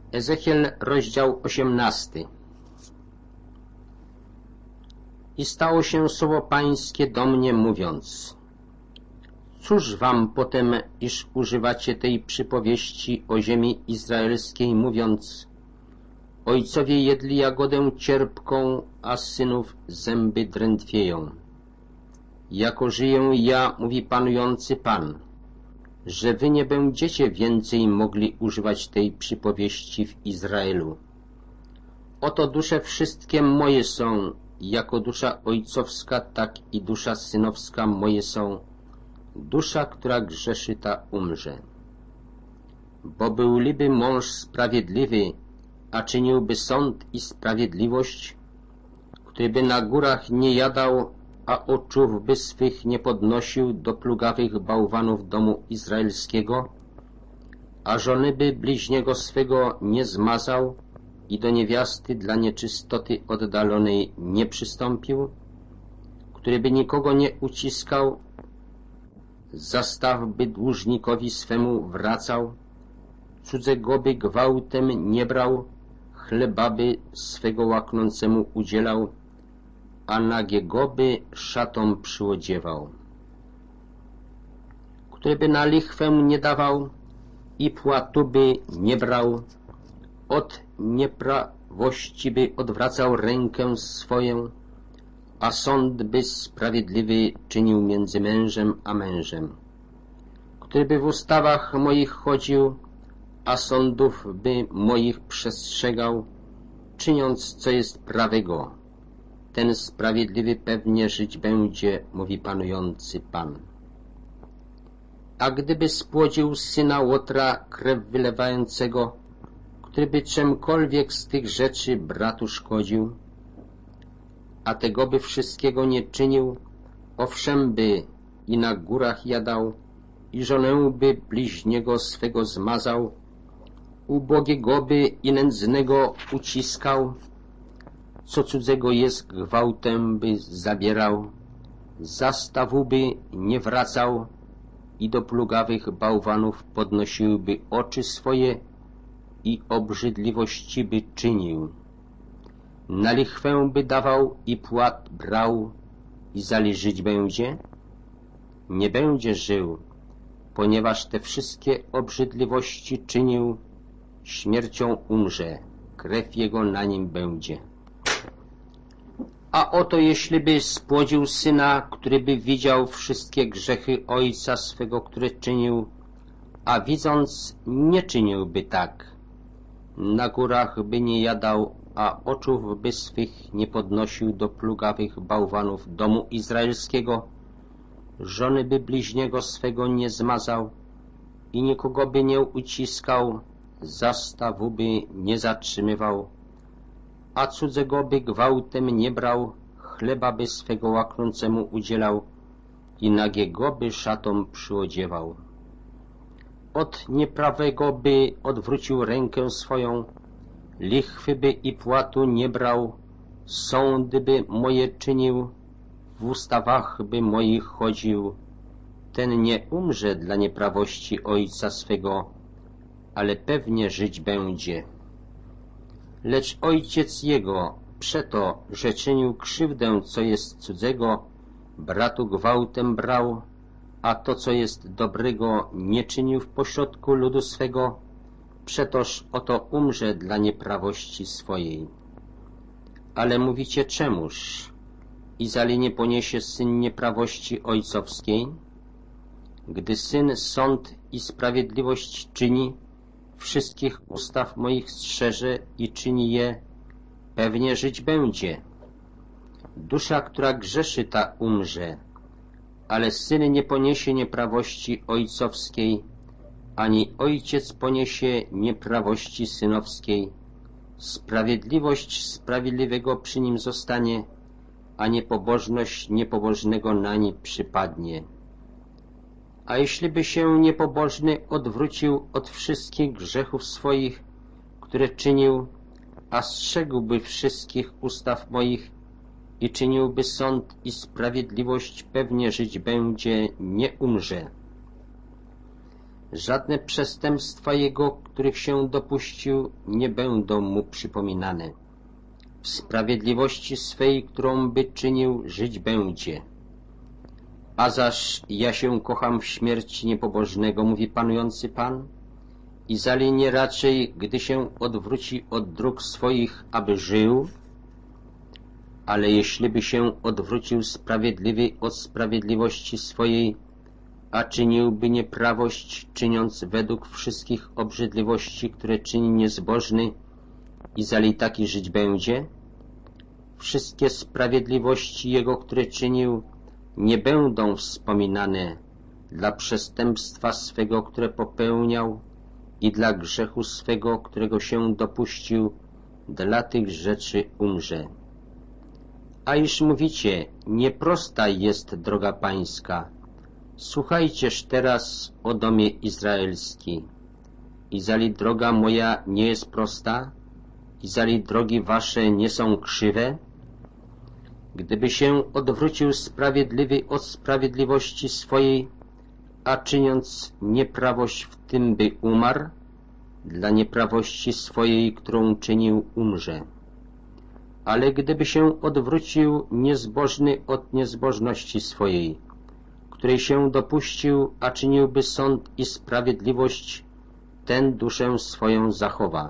Ezechiel, rozdział 18. I stało się słowo Pańskie do mnie, mówiąc: cóż wam potem, iż używacie tej przypowieści o ziemi izraelskiej, mówiąc: ojcowie jedli jagodę cierpką, a synów zęby drętwieją. Jako żyję ja, mówi panujący Pan, że wy nie będziecie więcej mogli używać tej przypowieści w Izraelu. Oto dusze wszystkie moje są, jako dusza ojcowska, tak i dusza synowska moje są. Dusza, która grzeszy, ta umrze. Bo byłliby mąż sprawiedliwy, a czyniłby sąd i sprawiedliwość, który by na górach nie jadał, a oczów by swych nie podnosił do plugawych bałwanów domu izraelskiego, a żony by bliźniego swego nie zmazał i do niewiasty dla nieczystoty oddalonej nie przystąpił, który by nikogo nie uciskał, zastaw by dłużnikowi swemu wracał, cudzego by gwałtem nie brał, chleba by swego łaknącemu udzielał, a nagiego by szatom przyodziewał, który by na lichwę nie dawał i płatu by nie brał, od nieprawości by odwracał rękę swoją, a sąd by sprawiedliwy czynił między mężem a mężem, który by w ustawach moich chodził, a sądów by moich przestrzegał, czyniąc co jest prawego. Ten sprawiedliwy pewnie żyć będzie, mówi panujący Pan. A gdyby spłodził syna Łotra, krew wylewającego, który by czemkolwiek z tych rzeczy bratu szkodził, a tego by wszystkiego nie czynił, owszem by i na górach jadał, i żonę by bliźniego swego zmazał, ubogiego by i nędznego uciskał, co cudzego jest gwałtem by zabierał, zastawu by nie wracał i do plugawych bałwanów podnosiłby oczy swoje i obrzydliwości by czynił. Na lichwę by dawał i płat brał i zali żyć będzie? Nie będzie żył, ponieważ te wszystkie obrzydliwości czynił, śmiercią umrze, krew jego na nim będzie. A oto jeśli by spłodził syna, który by widział wszystkie grzechy ojca swego, które czynił, a widząc nie czyniłby tak, na górach by nie jadał, a oczów by swych nie podnosił do plugawych bałwanów domu izraelskiego, żony by bliźniego swego nie zmazał i nikogo by nie uciskał, zastawu by nie zatrzymywał, a cudzego by gwałtem nie brał, chleba by swego łaknącemu udzielał i nagiego by szatą przyodziewał. Od nieprawego by odwrócił rękę swoją, lichwy by i płatu nie brał, sądy by moje czynił, w ustawach by moich chodził, ten nie umrze dla nieprawości ojca swego, ale pewnie żyć będzie. Lecz ojciec jego, przeto, że czynił krzywdę, co jest cudzego, bratu gwałtem brał, a to, co jest dobrego, nie czynił w pośrodku ludu swego, przetoż oto umrze dla nieprawości swojej. Ale mówicie, czemuż? Izali nie poniesie syn nieprawości ojcowskiej? Gdy syn sąd i sprawiedliwość czyni, wszystkich ustaw moich strzeże i czyni je, pewnie żyć będzie. Dusza, która grzeszy, ta umrze, ale syn nie poniesie nieprawości ojcowskiej, ani ojciec poniesie nieprawości synowskiej. Sprawiedliwość sprawiedliwego przy nim zostanie, a niepobożność niepobożnego na nim przypadnie. A jeśliby się niepobożny odwrócił od wszystkich grzechów swoich, które czynił, a strzegłby wszystkich ustaw moich i czyniłby sąd i sprawiedliwość, pewnie żyć będzie, nie umrze. Żadne przestępstwa jego, których się dopuścił, nie będą mu przypominane. W sprawiedliwości swej, którą by czynił, żyć będzie. A zaś ja się kocham w śmierci niepobożnego, mówi panujący Pan, i zali nie raczej, gdy się odwróci od dróg swoich, aby żył, ale jeśliby się odwrócił sprawiedliwy od sprawiedliwości swojej, a czyniłby nieprawość, czyniąc według wszystkich obrzydliwości, które czyni niezbożny, i zali taki żyć będzie? Wszystkie sprawiedliwości jego, które czynił, nie będą wspominane dla przestępstwa swego, które popełniał, i dla grzechu swego, którego się dopuścił, dla tych rzeczy umrze. A iż mówicie, nieprosta jest droga pańska, słuchajcież teraz, o domie izraelski. Izali droga moja nie jest prosta, izali drogi wasze nie są krzywe? Gdyby się odwrócił sprawiedliwy od sprawiedliwości swojej, a czyniąc nieprawość w tym by umarł, dla nieprawości swojej, którą czynił, umrze. Ale gdyby się odwrócił niezbożny od niezbożności swojej, której się dopuścił, a czyniłby sąd i sprawiedliwość, ten duszę swoją zachowa.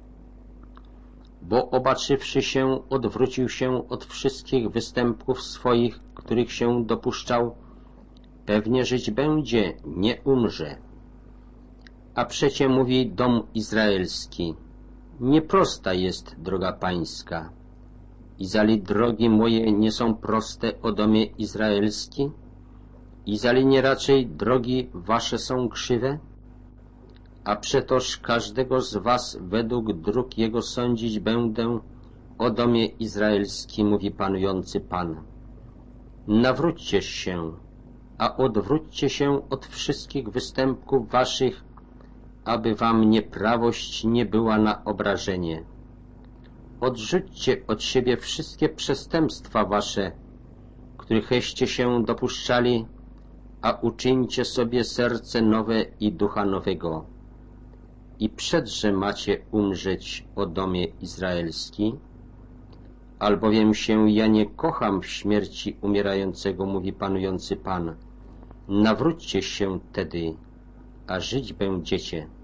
Bo obaczywszy się, odwrócił się od wszystkich występków swoich, których się dopuszczał, pewnie żyć będzie, nie umrze. A przecie mówi dom izraelski, nieprosta jest droga pańska. Izali drogi moje nie są proste, o domie izraelski? Izali nie raczej drogi wasze są krzywe? A przetoż każdego z was według dróg jego sądzić będę, o domie izraelski, mówi panujący Pan. Nawróćcie się, a odwróćcie się od wszystkich występków waszych, aby wam nieprawość nie była na obrażenie. Odrzućcie od siebie wszystkie przestępstwa wasze, którycheście się dopuszczali, a uczyńcie sobie serce nowe i ducha nowego. I przedże macie umrzeć, o domie izraelski? Albowiem się ja nie kocham w śmierci umierającego, mówi panujący Pan. Nawróćcie się tedy, a żyć będziecie.